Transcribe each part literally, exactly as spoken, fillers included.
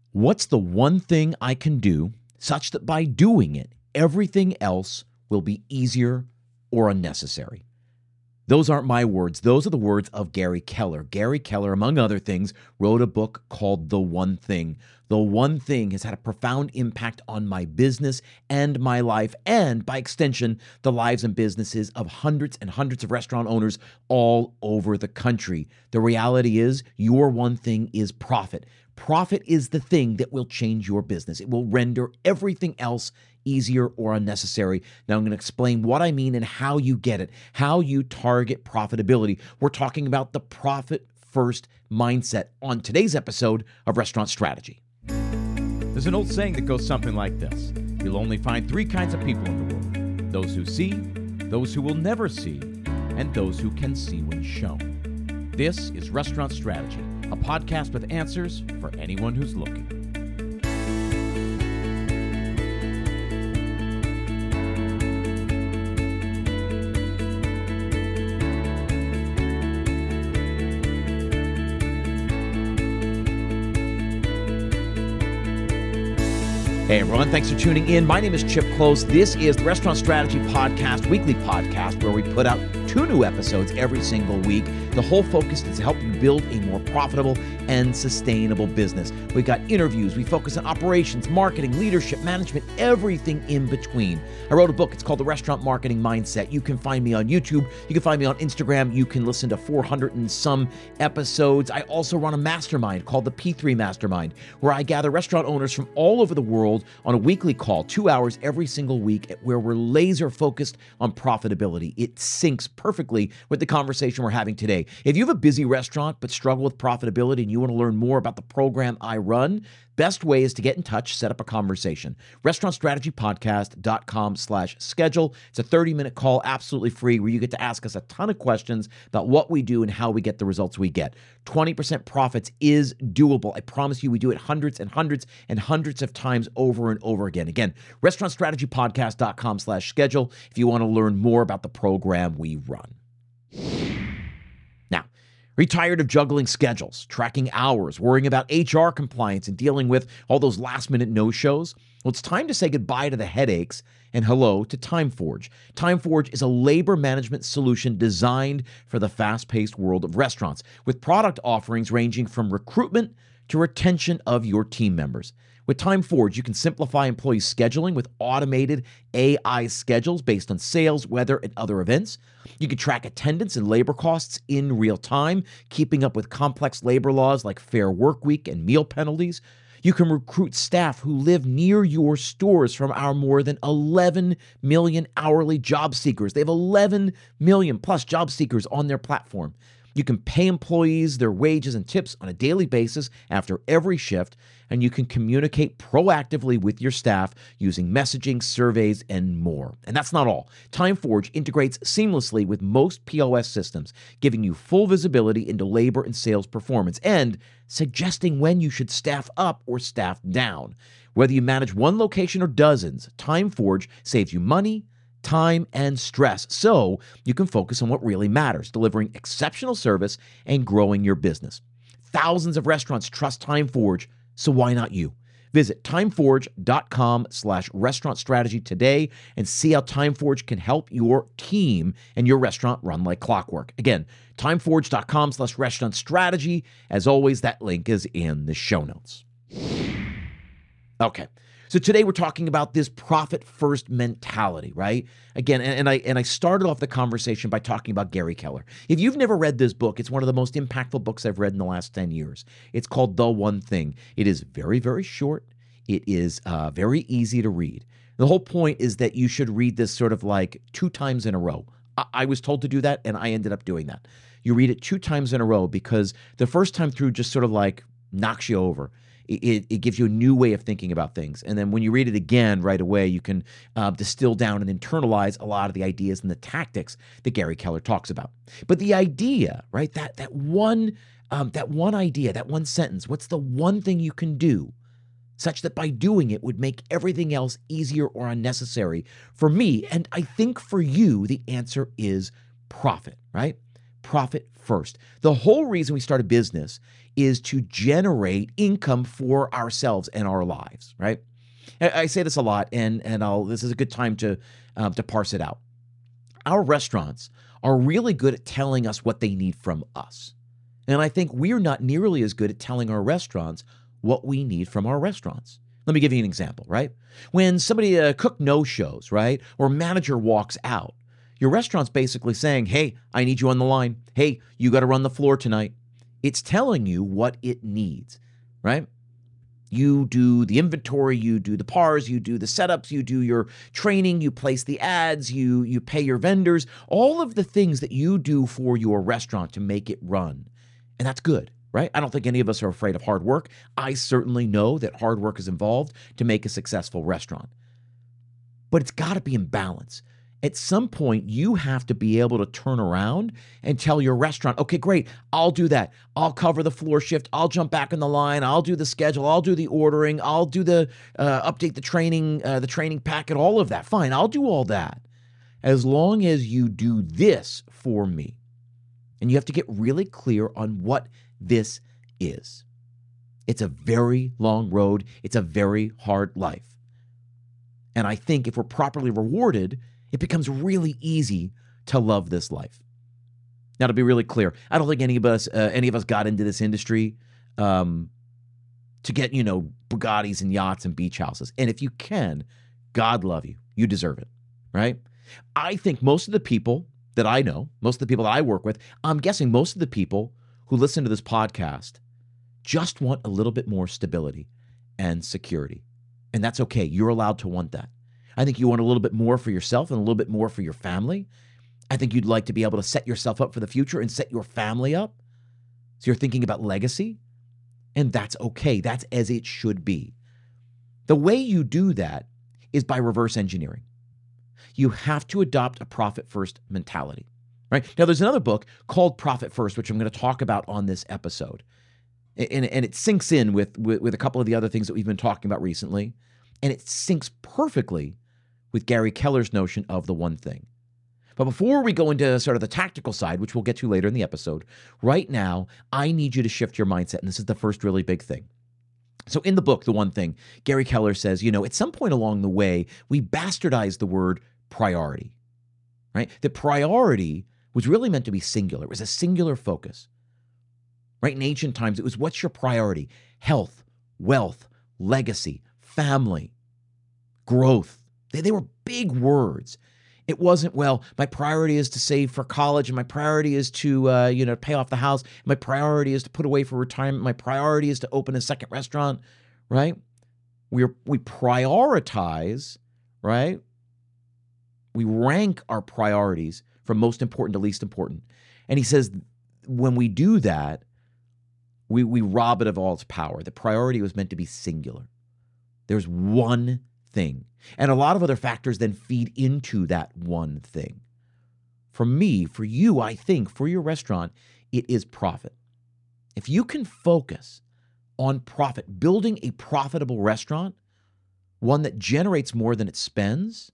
What's the one thing I can do such that by doing it, everything else will be easier or unnecessary? Those aren't my words. Those are the words of Gary Keller. Gary Keller, among other things, wrote a book called The One Thing. The One Thing has had a profound impact on my business and my life, and by extension, the lives and businesses of hundreds and hundreds of restaurant owners all over the country. The reality is, your one thing is profit. Profit is the thing that will change your business. It will render everything else easier or unnecessary. Now I'm going to explain what I mean and how you get it, how you target profitability. We're talking about the profit first mindset on today's episode of Restaurant Strategy. There's an old saying that goes something like this: you'll only find three kinds of people in the world: those who see, those who will never see, and those who can see when shown. This is Restaurant Strategy, a podcast with answers for anyone who's looking. Hey everyone, thanks for tuning in. My name is Chip Close. This is the Restaurant Strategy Podcast, weekly podcast where we put out two new episodes every single week. The whole focus is to help you build a more profitable and sustainable business. We've got interviews. We focus on operations, marketing, leadership, management, everything in between. I wrote a book. It's called The Restaurant Marketing Mindset. You can find me on YouTube. You can find me on Instagram. You can listen to four hundred and some episodes. I also run a mastermind called the P three Mastermind, where I gather restaurant owners from all over the world on a weekly call, two hours every single week, where we're laser focused on profitability. It syncs perfectly with the conversation we're having today. If you have a busy restaurant but struggle with profitability and you want to learn more about the program I run, best way is to get in touch, set up a conversation. restaurantstrategypodcast.com slash schedule. It's a thirty minute call, absolutely free, where you get to ask us a ton of questions about what we do and how we get the results we get. twenty percent profits is doable. I promise you, we do it hundreds and hundreds and hundreds of times over and over again. Again, restaurantstrategypodcast.com slash schedule if you want to learn more about the program we run. Now, are you tired of juggling schedules, tracking hours, worrying about H R compliance, and dealing with all those last-minute no-shows? Well, it's time to say goodbye to the headaches and hello to TimeForge. TimeForge is a labor management solution designed for the fast-paced world of restaurants, with product offerings ranging from recruitment to retention of your team members. With TimeForge, you can simplify employee scheduling with automated A I schedules based on sales, weather, and other events. You can track attendance and labor costs in real time, keeping up with complex labor laws like Fair Work Week and meal penalties. You can recruit staff who live near your stores from our more than eleven million hourly job seekers. They have eleven million plus job seekers on their platform. You can pay employees their wages and tips on a daily basis after every shift, and you can communicate proactively with your staff using messaging, surveys, and more. And that's not all. TimeForge integrates seamlessly with most P O S systems, giving you full visibility into labor and sales performance and suggesting when you should staff up or staff down. Whether you manage one location or dozens, TimeForge saves you money, time, and stress, so you can focus on what really matters: delivering exceptional service and growing your business. Thousands of restaurants trust TimeForge, so why not you? Visit timeforge.com slash restaurant strategy today and see how TimeForge can help your team and your restaurant run like clockwork. Again, timeforge.com slash restaurant strategy. As always, that link is in the show notes. Okay. So today we're talking about this profit-first mentality, right? Again, and, and I and I started off the conversation by talking about Gary Keller. If you've never read this book, it's one of the most impactful books I've read in the last ten years. It's called The One Thing. It is very, very short. It is uh, very easy to read. The whole point is that you should read this sort of like two times in a row. I, I was told to do that, and I ended up doing that. You read it two times in a row because the first time through just sort of like knocks you over. It, it gives you a new way of thinking about things. And then when you read it again right away, you can uh, distill down and internalize a lot of the ideas and the tactics that Gary Keller talks about. But the idea, right, that that one, um, that one idea, that one sentence, what's the one thing you can do such that by doing it would make everything else easier or unnecessary? For me, and I think for you, the answer is profit, right? profit first. The whole reason we start a business is to generate income for ourselves and our lives, right? I, I say this a lot, and and I'll this is a good time to um, to parse it out. Our restaurants are really good at telling us what they need from us. And I think we're not nearly as good at telling our restaurants what we need from our restaurants. Let me give you an example, right? When somebody, a cook no-shows, right, or manager walks out, your restaurant's basically saying, hey, I need you on the line. Hey, you got to run the floor tonight. It's telling you what it needs, right? You do the inventory, you do the P A Rs, you do the setups, you do your training, you place the ads, you you pay your vendors, all of the things that you do for your restaurant to make it run. And that's good, right? I don't think any of us are afraid of hard work. I certainly know that hard work is involved to make a successful restaurant. But it's got to be in balance. At some point, you have to be able to turn around and tell your restaurant, okay, great, I'll do that. I'll cover the floor shift. I'll jump back in the line. I'll do the schedule. I'll do the ordering. I'll do the, uh, update the training, uh, the training packet, all of that. Fine, I'll do all that. As long as you do this for me. And you have to get really clear on what this is. It's a very long road. It's a very hard life. And I think if we're properly rewarded, it becomes really easy to love this life. Now, to be really clear, I don't think any of us, uh, any of us got into this industry um, to get, you know, Bugattis and yachts and beach houses. And if you can, God love you. You deserve it, right? I think most of the people that I know, most of the people that I work with, I'm guessing most of the people who listen to this podcast just want a little bit more stability and security. And that's okay. You're allowed to want that. I think you want a little bit more for yourself and a little bit more for your family. I think you'd like to be able to set yourself up for the future and set your family up. So you're thinking about legacy, and that's okay. That's as it should be. The way you do that is by reverse engineering. You have to adopt a profit-first mentality, right? Now, there's another book called Profit First, which I'm going to talk about on this episode. And, and it syncs in with, with, with a couple of the other things that we've been talking about recently. And it syncs perfectly with Gary Keller's notion of the one thing. But before we go into sort of the tactical side, which we'll get to later in the episode, right now, I need you to shift your mindset. And this is the first really big thing. So in the book, The One Thing, Gary Keller says, you know, at some point along the way, we bastardized the word priority, right? The priority was really meant to be singular. It was a singular focus, right? In ancient times, it was, what's your priority? Health, wealth, legacy, family, growth. They, they were big words. It wasn't, well, my priority is to save for college, and my priority is to, uh, you know, pay off the house. My priority is to put away for retirement. My priority is to open a second restaurant, right? We're, we prioritize, right? We rank our priorities from most important to least important. And he says when we do that, we, we rob it of all its power. The priority was meant to be singular. There's one thing. And a lot of other factors then feed into that one thing. For me, for you, I think, for your restaurant, it is profit. If you can focus on profit, building a profitable restaurant, one that generates more than it spends,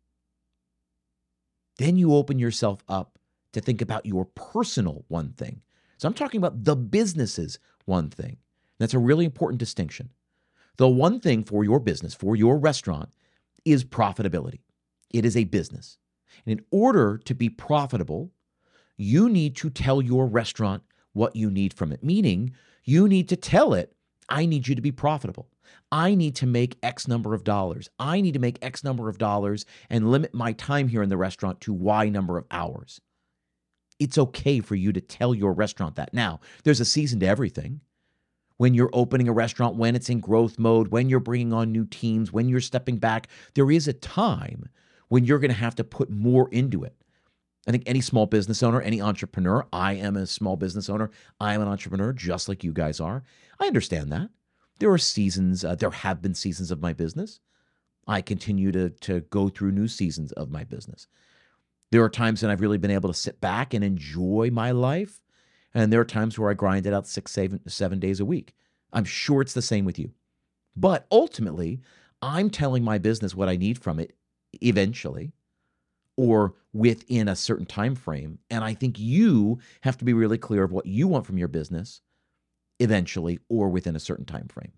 then you open yourself up to think about your personal one thing. So I'm talking about the business's one thing. That's a really important distinction. The one thing for your business, for your restaurant, is profitability. It is a business. And in order to be profitable, you need to tell your restaurant what you need from it, meaning you need to tell it, I need you to be profitable. I need to make X number of dollars. I need to make X number of dollars and limit my time here in the restaurant to Y number of hours. It's okay for you to tell your restaurant that. Now, there's a season to everything. When you're opening a restaurant, when it's in growth mode, when you're bringing on new teams, when you're stepping back, there is a time when you're going to have to put more into it. I think any small business owner, any entrepreneur, I am a small business owner, I am an entrepreneur just like you guys are. I understand that. There are seasons, uh, there have been seasons of my business. I continue to, to go through new seasons of my business. There are times when I've really been able to sit back and enjoy my life. And there are times where I grind it out six, seven, seven days a week. I'm sure it's the same with you. But ultimately, I'm telling my business what I need from it eventually. or within a certain time frame. And I think you have to be really clear of what you want from your business eventually or within a certain time frame.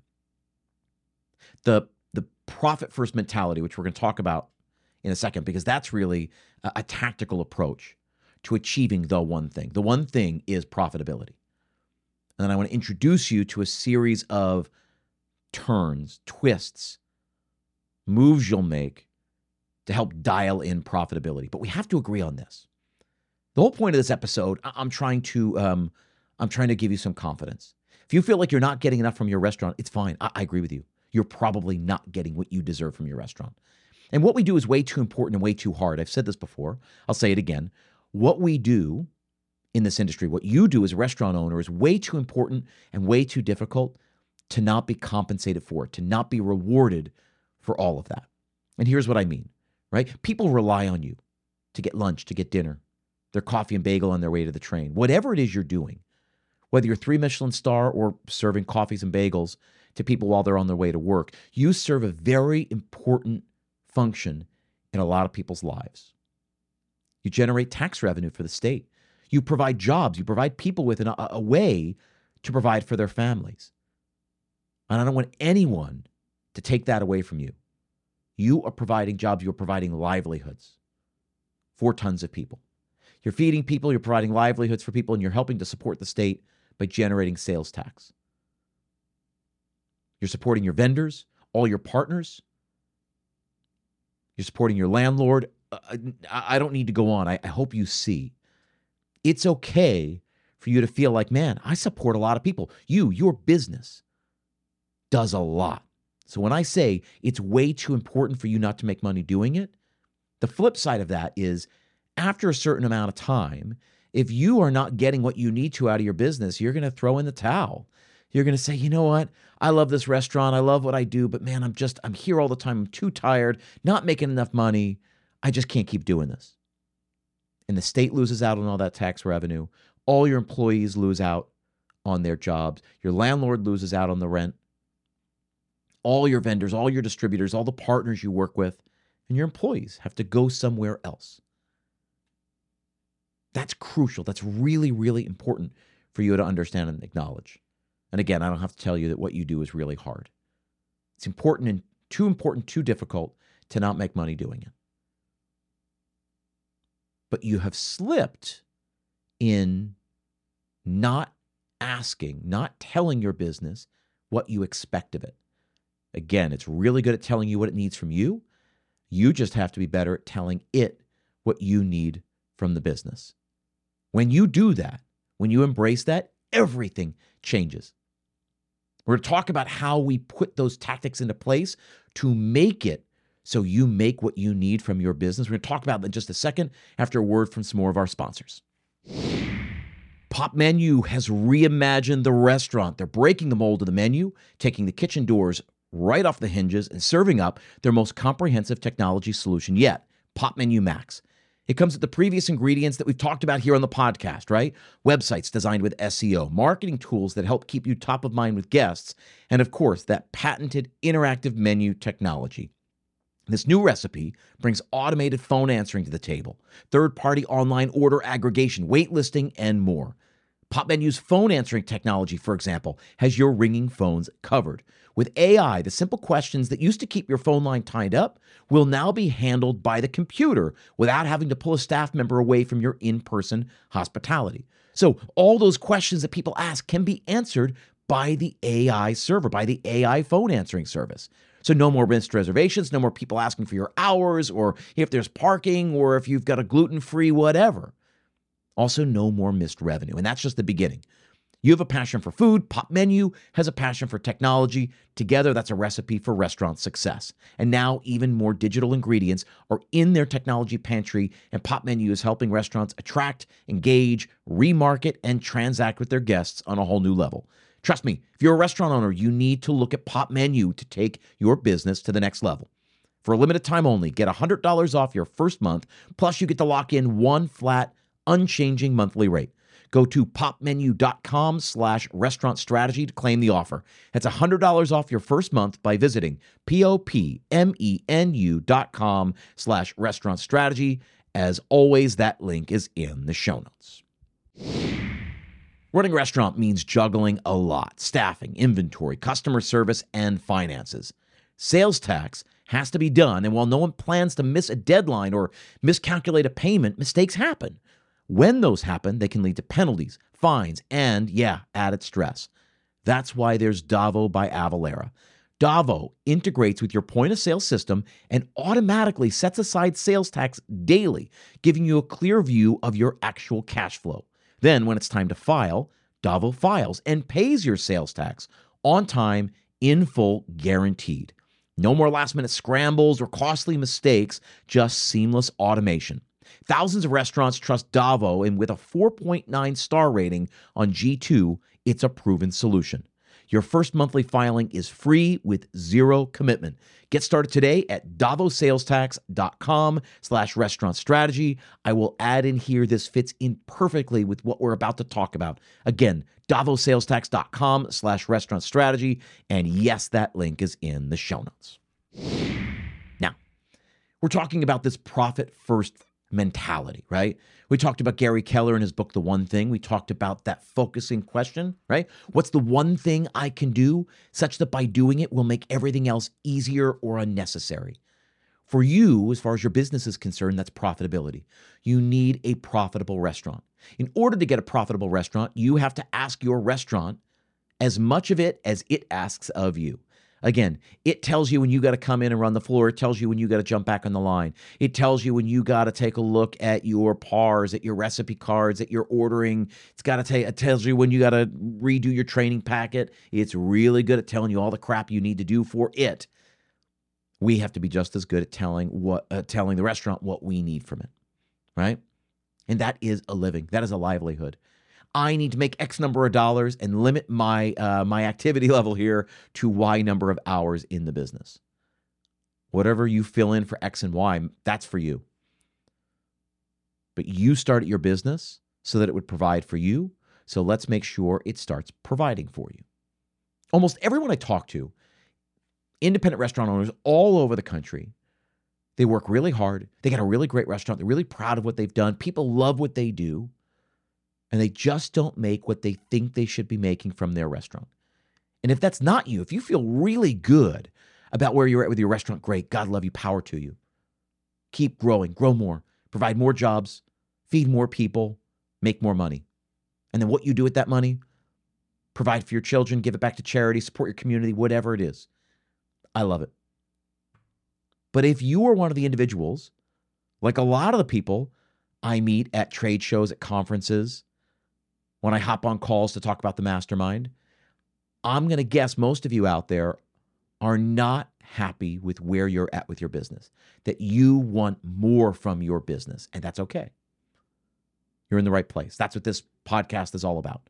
The, the profit first mentality, which we're going to talk about in a second, because that's really a, a tactical approach to achieving the one thing. The one thing is profitability. And then I want to introduce you to a series of turns, twists, moves you'll make to help dial in profitability. But we have to agree on this. The whole point of this episode, I'm trying to, um, I'm trying to give you some confidence. If you feel like you're not getting enough from your restaurant, it's fine. I, I agree with you. You're probably not getting what you deserve from your restaurant. And what we do is way too important and way too hard. I've said this before. I'll say it again. What we do in this industry, what you do as a restaurant owner, is way too important and way too difficult to not be compensated for, to not be rewarded for all of that. And here's what I mean, right? People rely on you to get lunch, to get dinner, their coffee and bagel on their way to the train. Whatever it is you're doing, whether you're three Michelin star or serving coffees and bagels to people while they're on their way to work, you serve a very important function in a lot of people's lives. You generate tax revenue for the state. You provide jobs. You provide people with an, a, a way to provide for their families. And I don't want anyone to take that away from you. You are providing jobs. You're providing livelihoods for tons of people. You're feeding people. You're providing livelihoods for people, and you're helping to support the state by generating sales tax. You're supporting your vendors, all your partners. You're supporting your landlord. I don't need to go on. I, I hope you see. It's okay for you to feel like, man, I support a lot of people. You, your business does a lot. So when I say it's way too important for you not to make money doing it, the flip side of that is after a certain amount of time, if you are not getting what you need to out of your business, you're going to throw in the towel. You're going to say, you know what? I love this restaurant. I love what I do, but man, I'm just, I'm here all the time. I'm too tired, not making enough money. I just can't keep doing this. And the state loses out on all that tax revenue. All your employees lose out on their jobs. Your landlord loses out on the rent. All your vendors, all your distributors, all the partners you work with, and your employees have to go somewhere else. That's crucial. That's really, really important for you to understand and acknowledge. And again, I don't have to tell you that what you do is really hard. It's important and too important, too difficult to not make money doing it. But you have slipped in not asking, not telling your business what you expect of it. Again, it's really good at telling you what it needs from you. You just have to be better at telling it what you need from the business. When you do that, when you embrace that, everything changes. We're going to talk about how we put those tactics into place to make it so you make what you need from your business. We're going to talk about that in just a second after a word from some more of our sponsors. Popmenu has reimagined the restaurant. They're breaking the mold of the menu, taking the kitchen doors right off the hinges and serving up their most comprehensive technology solution yet, Popmenu Max. It comes with the previous ingredients that we've talked about here on the podcast, right? Websites designed with S E O, marketing tools that help keep you top of mind with guests, and of course, that patented interactive menu technology. This new recipe brings automated phone answering to the table, third-party online order aggregation, waitlisting, and more. Popmenu's phone answering technology, for example, has your ringing phones covered. With A I, the simple questions that used to keep your phone line tied up will now be handled by the computer without having to pull a staff member away from your in-person hospitality. So all those questions that people ask can be answered by the A I server, by the A I phone answering service. So no more missed reservations, no more people asking for your hours, or if there's parking, or if you've got a gluten-free whatever. Also, no more missed revenue, and that's just the beginning. You have a passion for food. Popmenu has a passion for technology. Together, that's a recipe for restaurant success. And now, even more digital ingredients are in their technology pantry, and Popmenu is helping restaurants attract, engage, remarket, and transact with their guests on a whole new level. Trust me, if you're a restaurant owner, you need to look at Popmenu to take your business to the next level. For a limited time only, get one hundred dollars off your first month, plus you get to lock in one flat, unchanging monthly rate. Go to popmenu.com slash restaurant strategy to claim the offer. That's one hundred dollars off your first month by visiting P-O-P-M-E-N-U dot com slash restaurant strategy As always, that link is in the show notes. Running a restaurant means juggling a lot: staffing, inventory, customer service, and finances. Sales tax has to be done, and while no one plans to miss a deadline or miscalculate a payment, mistakes happen. When those happen, they can lead to penalties, fines, and, yeah, added stress. That's why there's Davo by Avalara. Davo integrates with your point-of-sale system and automatically sets aside sales tax daily, giving you a clear view of your actual cash flow. Then, when it's time to file, Davo files and pays your sales tax on time, in full, guaranteed. No more last-minute scrambles or costly mistakes, just seamless automation. Thousands of restaurants trust Davo, and with a four point nine star rating on G two, it's a proven solution. Your first monthly filing is free with zero commitment. Get started today at davosalestax.com slash restaurant strategy. I will add in here, this fits in perfectly with what we're about to talk about. Again, davosalestax.com slash restaurant strategy. And yes, that link is in the show notes. Now, we're talking about this profit first mentality, right? We talked about Gary Keller in his book, The One Thing. We talked about that focusing question, right? What's the one thing I can do such that by doing it will make everything else easier or unnecessary? For you, as far as your business is concerned, that's profitability. You need a profitable restaurant. In order to get a profitable restaurant, you have to ask your restaurant as much of it as it asks of you. Again, it tells you when you got to come in and run the floor. It tells you when you got to jump back on the line. It tells you when you got to take a look at your P A Rs, at your recipe cards, at your ordering. It's got to tell it tells you when you got to redo your training packet. It's really good at telling you all the crap you need to do for it. We have to be just as good at telling what uh, telling the restaurant what we need from it, right? And that is a living. That is a livelihood. I need to make X number of dollars and limit my uh, my activity level here to Y number of hours in the business. Whatever you fill in for X and Y, that's for you. But you started your business so that it would provide for you. So let's make sure it starts providing for you. Almost everyone I talk to, independent restaurant owners all over the country, they work really hard. They got a really great restaurant. They're really proud of what they've done. People love what they do. And they just don't make what they think they should be making from their restaurant. And if that's not you, if you feel really good about where you're at with your restaurant, great. God love you, power to you. Keep growing, grow more, provide more jobs, feed more people, make more money. And then what you do with that money, provide for your children, give it back to charity, support your community, whatever it is. I love it. But if you are one of the individuals, like a lot of the people I meet at trade shows, at conferences, when I hop on calls to talk about the mastermind, I'm going to guess most of you out there are not happy with where you're at with your business, that you want more from your business, and that's okay. You're in the right place. That's what this podcast is all about.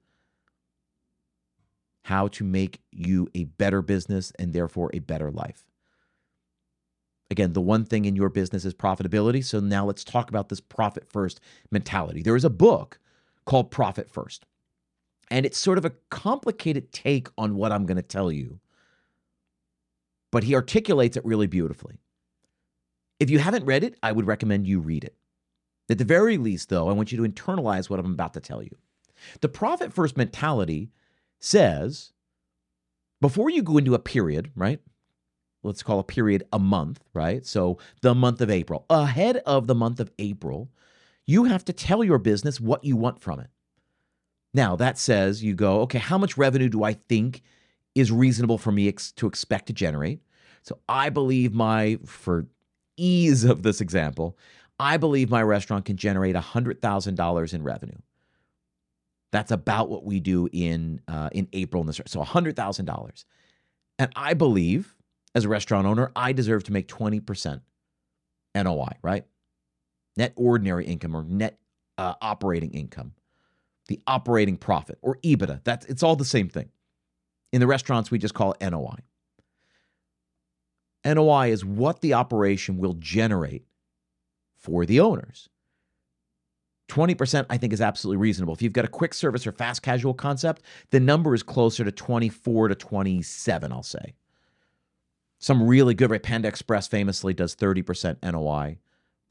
How to make you a better business and therefore a better life. Again, the one thing in your business is profitability. So now let's talk about this profit first mentality. There is a book called Profit First. And it's sort of a complicated take on what I'm going to tell you. But he articulates it really beautifully. If you haven't read it, I would recommend you read it. At the very least, though, I want you to internalize what I'm about to tell you. The profit first mentality says, before you go into a period, right? Let's call a period a month, right? So the month of April. Ahead of the month of April, you have to tell your business what you want from it. Now, that says you go, okay, how much revenue do I think is reasonable for me ex- to expect to generate? So I believe my, for ease of this example, I believe my restaurant can generate one hundred thousand dollars in revenue. That's about what we do in uh, in April in this. So one hundred thousand dollars. And I believe, as a restaurant owner, I deserve to make twenty percent N O I, right? Net ordinary income or net uh, operating income, the operating profit or EBITDA. That's it's all the same thing. In the restaurants, we just call it N O I. N O I is what the operation will generate for the owners. twenty percent, I think, is absolutely reasonable. If you've got a quick service or fast casual concept, the number is closer to twenty-four to twenty-seven, I'll say. Some really good, right? Panda Express famously does thirty percent N O I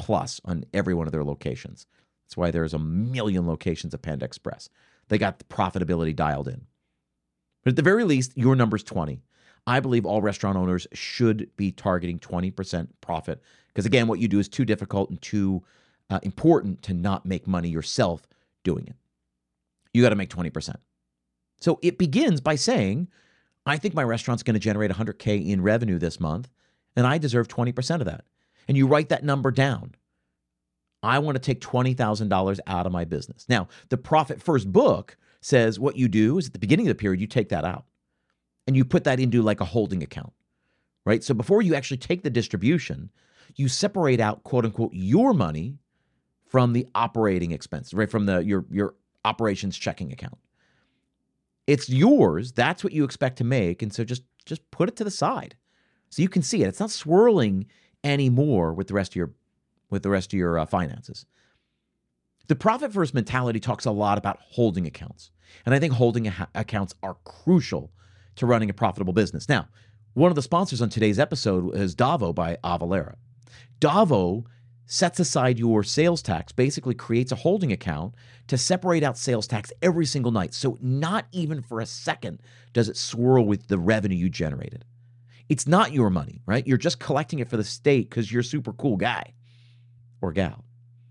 plus on every one of their locations. That's why there's a million locations of Panda Express. They got the profitability dialed in. But at the very least, your number's twenty. I believe all restaurant owners should be targeting twenty percent profit because, again, what you do is too difficult and too uh, important to not make money yourself doing it. You got to make twenty percent. So it begins by saying, I think my restaurant's going to generate one hundred K in revenue this month, and I deserve twenty percent of that. And you write that number down. I want to take twenty thousand dollars out of my business. Now, the Profit First book says what you do is at the beginning of the period, you take that out and you put that into like a holding account, right? So before you actually take the distribution, you separate out, quote unquote, your money from the operating expenses, right? From the your your operations checking account. It's yours. That's what you expect to make. And so just, just put it to the side so you can see it. It's not swirling anymore with the rest of your with the rest of your uh, finances. The Profit First mentality talks a lot about holding accounts. And I think holding ha- accounts are crucial to running a profitable business. Now, one of the sponsors on today's episode is Davo by Avalara. Davo sets aside your sales tax, basically creates a holding account to separate out sales tax every single night. So not even for a second does it swirl with the revenue you generated. It's not your money, right? You're just collecting it for the state because you're a super cool guy or gal.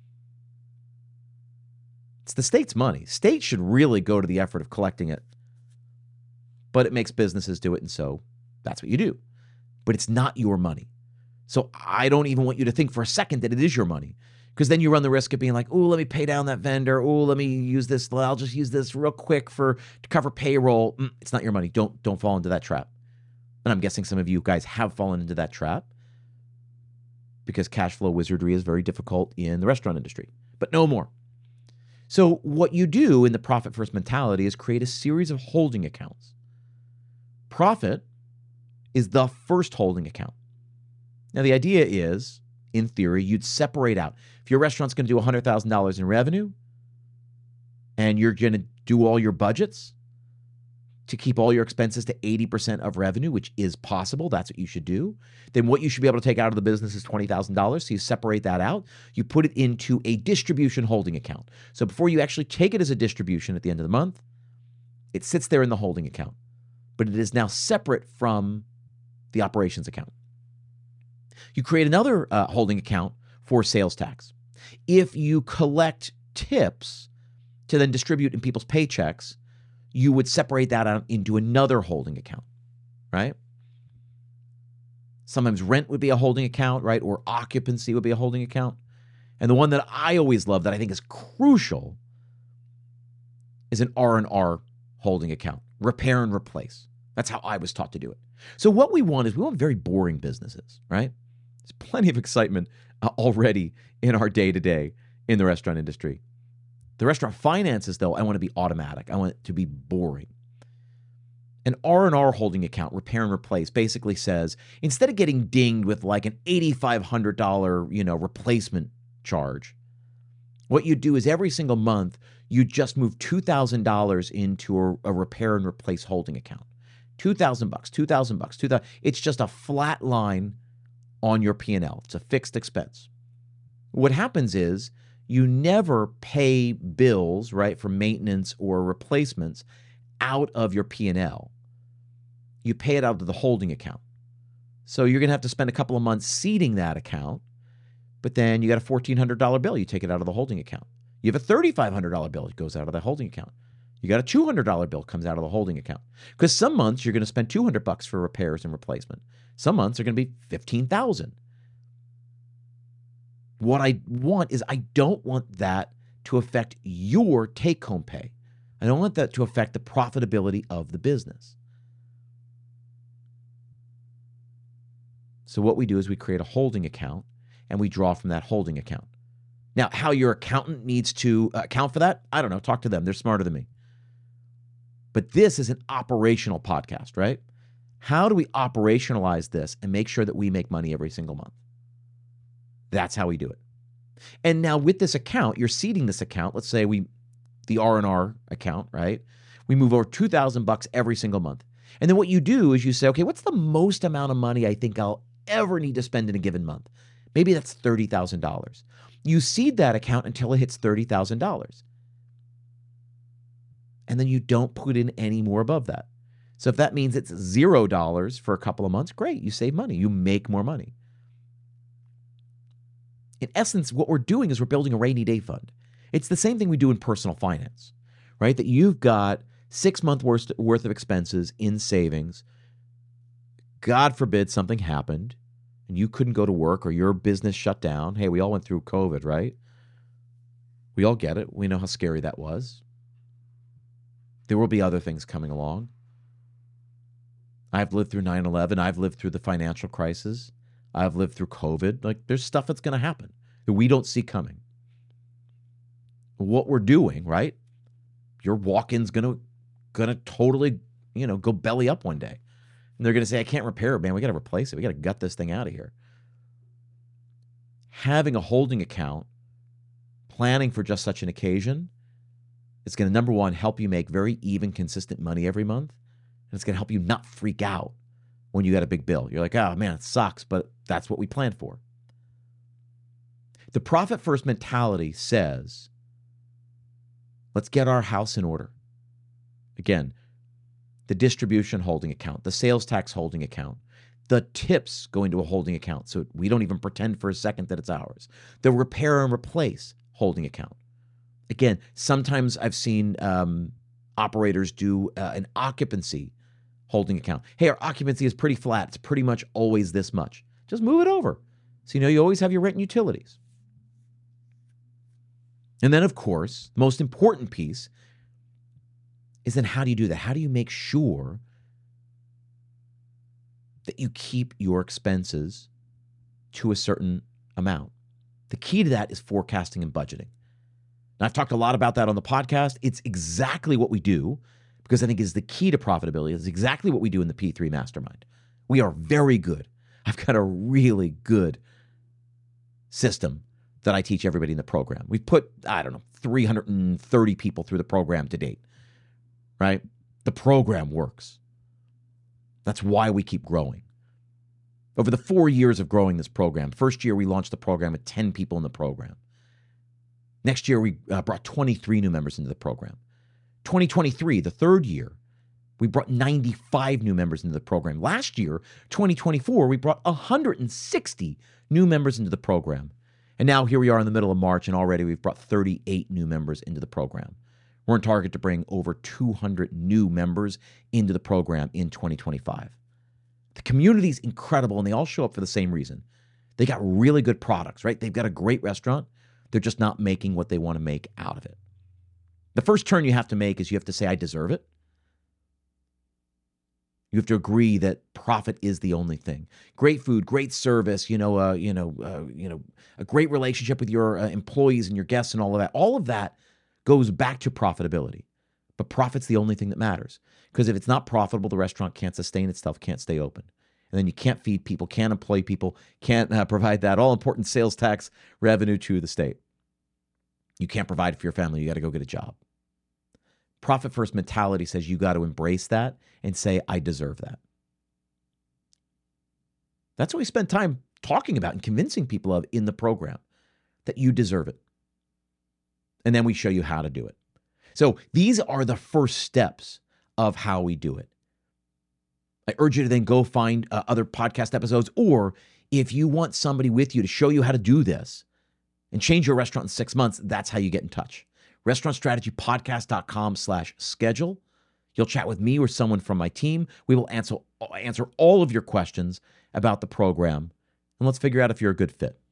It's the state's money. State should really go to the effort of collecting it, but it makes businesses do it, and so that's what you do. But it's not your money. So I don't even want you to think for a second that it is your money, because then you run the risk of being like, oh, let me pay down that vendor. Oh, let me use this. I'll just use this real quick for to cover payroll. Mm, it's not your money. Don't don't fall into that trap. And I'm guessing some of you guys have fallen into that trap because cash flow wizardry is very difficult in the restaurant industry, but no more. So what you do in the Profit First mentality is create a series of holding accounts. Profit is the first holding account. Now, the idea is, in theory, you'd separate out. If your restaurant's going to do one hundred thousand dollars in revenue and you're going to do all your budgets to keep all your expenses to eighty percent of revenue, which is possible, that's what you should do, then what you should be able to take out of the business is twenty thousand dollars. So you separate that out. You put it into a distribution holding account. So before you actually take it as a distribution at the end of the month, it sits there in the holding account, but it is now separate from the operations account. You create another uh, holding account for sales tax. If you collect tips to then distribute in people's paychecks, you would separate that out into another holding account, right? Sometimes rent would be a holding account, right? Or occupancy would be a holding account. And the one that I always love that I think is crucial is an R and R holding account, repair and replace. That's how I was taught to do it. So what we want is we want very boring businesses, right? There's plenty of excitement uh, already in our day-to-day in the restaurant industry. The restaurant finances, though, I want to be automatic. I want it to be boring. An R and R holding account, repair and replace, basically says, instead of getting dinged with like an eight thousand five hundred dollars, you know, replacement charge, what you do is every single month, you just move two thousand dollars into a, a repair and replace holding account. two thousand bucks, two thousand bucks, two thousand. It's just a flat line on your P and L. It's a fixed expense. What happens is you never pay bills, right, for maintenance or replacements out of your P and L. You pay it out of the holding account. So you're going to have to spend a couple of months seeding that account, but then you got a fourteen hundred dollars bill, you take it out of the holding account. You have a thirty-five hundred dollars bill, it goes out of the holding account. You got a two hundred dollars bill, comes out of the holding account. Because some months you're going to spend two hundred bucks for repairs and replacement. Some months are going to be fifteen thousand. What I want is I don't want that to affect your take-home pay. I don't want that to affect the profitability of the business. So what we do is we create a holding account and we draw from that holding account. Now, how your accountant needs to account for that, I don't know. Talk to them. They're smarter than me. But this is an operational podcast, right? How do we operationalize this and make sure that we make money every single month? That's how we do it. And now with this account, you're seeding this account. Let's say we, the R and R account, right? We move over two thousand bucks every single month. And then what you do is you say, okay, what's the most amount of money I think I'll ever need to spend in a given month? Maybe that's thirty thousand dollars. You seed that account until it hits thirty thousand dollars. And then you don't put in any more above that. So if that means it's zero dollars for a couple of months, great, you save money, you make more money. In essence, what we're doing is we're building a rainy day fund. It's the same thing we do in personal finance, right? That you've got six months worth, worth of expenses in savings. God forbid something happened and you couldn't go to work or your business shut down. Hey, we all went through COVID, right? We all get it. We know how scary that was. There will be other things coming along. I've lived through nine eleven. I've lived through the financial crisis. I've lived through COVID. Like, there's stuff that's going to happen that we don't see coming. What we're doing, right? Your walk-in's going to going to totally, you know, go belly up one day. And they're going to say, I can't repair it, man. We got to replace it. We got to gut this thing out of here. Having a holding account, planning for just such an occasion, it's going to, number one, help you make very even, consistent money every month. And it's going to help you not freak out when you got a big bill. You're like, oh, man, it sucks, but that's what we planned for. The profit first mentality says, let's get our house in order. Again, the distribution holding account, the sales tax holding account, the tips go into a holding account so we don't even pretend for a second that it's ours. The repair and replace holding account. Again, sometimes I've seen um, operators do uh, an occupancy holding account. Hey, our occupancy is pretty flat. It's pretty much always this much. Just move it over. So you know you always have your rent and utilities. And then, of course, the most important piece is then how do you do that? How do you make sure that you keep your expenses to a certain amount? The key to that is forecasting and budgeting. And I've talked a lot about that on the podcast. It's exactly what we do because I think is the key to profitability. It's exactly what we do in the P three Mastermind. We are very good. I've got a really good system that I teach everybody in the program. We've put, I don't know, three hundred thirty people through the program to date, right? The program works. That's why we keep growing. Over the four years of growing this program, first year we launched the program with ten people in the program. Next year we uh, brought twenty-three new members into the program. twenty twenty-three, the third year, we brought ninety-five new members into the program. Last year, twenty twenty-four, we brought one hundred sixty new members into the program. And now here we are in the middle of March, and already we've brought thirty-eight new members into the program. We're on target to bring over two hundred new members into the program in twenty twenty-five. The community's incredible, and they all show up for the same reason. They got really good products, right? They've got a great restaurant. They're just not making what they want to make out of it. The first turn you have to make is you have to say, I deserve it. You have to agree that profit is the only thing. Great food, great service, you know, uh, you know, uh, you know, a great relationship with your uh, employees and your guests and all of that. All of that goes back to profitability. But profit's the only thing that matters. Because if it's not profitable, the restaurant can't sustain itself, can't stay open. And then you can't feed people, can't employ people, can't uh, provide that all-important sales tax revenue to the state. You can't provide for your family. You got to go get a job. Profit first mentality says you got to embrace that and say, I deserve that. That's what we spend time talking about and convincing people of in the program, that you deserve it. And then we show you how to do it. So these are the first steps of how we do it. I urge you to then go find uh, other podcast episodes, or if you want somebody with you to show you how to do this and change your restaurant in six months, that's how you get in touch. restaurantstrategypodcast.com slash schedule. You'll chat with me or someone from my team. We will answer, answer all of your questions about the program, and let's figure out if you're a good fit.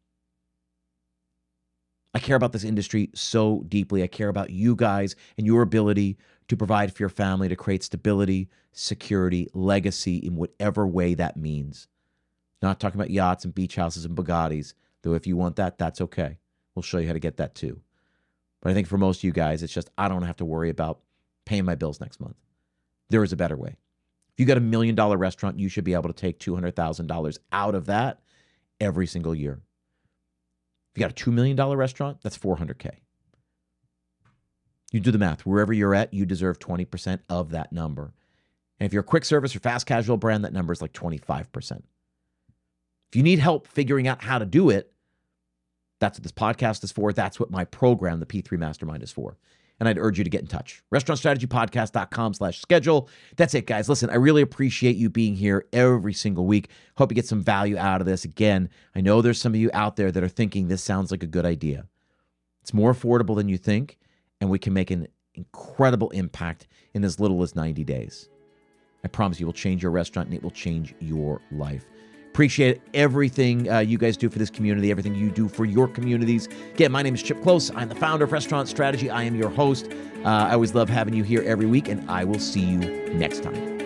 I care about this industry so deeply. I care about you guys and your ability to provide for your family, to create stability, security, legacy in whatever way that means. Not talking about yachts and beach houses and Bugattis, though if you want that, that's okay. We'll show you how to get that too. But I think for most of you guys, it's just, I don't have to worry about paying my bills next month. There is a better way. If you got a million dollar restaurant, you should be able to take two hundred thousand dollars out of that every single year. If you got a two million dollars restaurant, that's four hundred K. You do the math. Wherever you're at, you deserve twenty percent of that number. And if you're a quick service or fast casual brand, that number is like twenty-five percent. If you need help figuring out how to do it, that's what this podcast is for. That's what my program, the P three Mastermind, is for. And I'd urge you to get in touch. restaurantstrategypodcast.com slash schedule. That's it, guys. Listen, I really appreciate you being here every single week. Hope you get some value out of this. Again, I know there's some of you out there that are thinking this sounds like a good idea. It's more affordable than you think, and we can make an incredible impact in as little as ninety days. I promise you, it will change your restaurant and it will change your life. Appreciate everything uh, you guys do for this community, everything you do for your communities. Again, my name is Chip Close. I'm the founder of Restaurant Strategy. I am your host. Uh, I always love having you here every week, and I will see you next time.